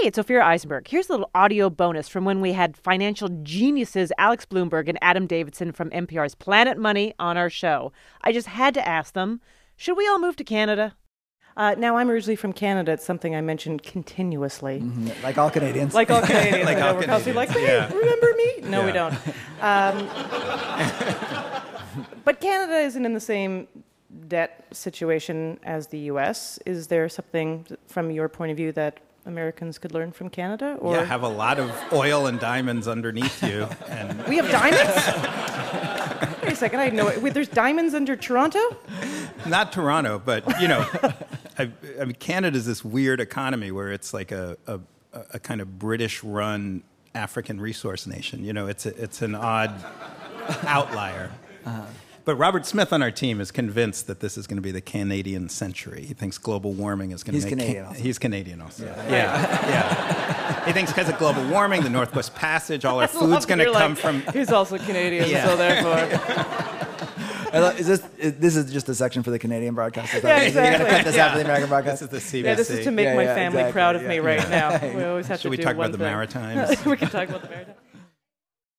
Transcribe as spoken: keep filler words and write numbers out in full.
it's Ophira Eisenberg. Here's a little audio bonus from when we had financial geniuses Alex Bloomberg and Adam Davidson from N P R's Planet Money on our show. I just had to ask them, should we all move to Canada? Uh, now, I'm originally from Canada. It's something I mentioned continuously. Mm-hmm. Like all Canadians. Like all Canadians. like I know, all we're Canadians. constantly like, hey, Yeah. remember me? No, Yeah. we don't. Um, but Canada isn't in the same debt situation as the U S. Is there something from your point of view that Americans could learn from Canada? Or Yeah, have a lot of oil and diamonds underneath you. And we have diamonds? Wait a second, I didn't know it. Wait, there's diamonds under Toronto? not Toronto, but, you know, I, I mean, Canada's this weird economy where it's like a, a, a kind of British-run African resource nation. You know, it's a, it's an odd outlier. Uh-huh. But Robert Smith on our team is convinced that this is going to be the Canadian century. He thinks global warming is going to He's make... Canadian Can- also. He's Canadian also. Yeah, yeah. yeah. He thinks because of global warming, the Northwest Passage, all our food's going to come like, from... He's also Canadian, Yeah. so therefore... I love- Is this is, this is just a section for the Canadian broadcast? Yeah, exactly. You're going to cut this Yeah. out for the American broadcast? This is the C B C. Yeah, this is to make Yeah, my yeah, family exactly. proud of Yeah. me right now. We always have Should to we do talk one about the thing. Maritimes? We can talk about the Maritimes.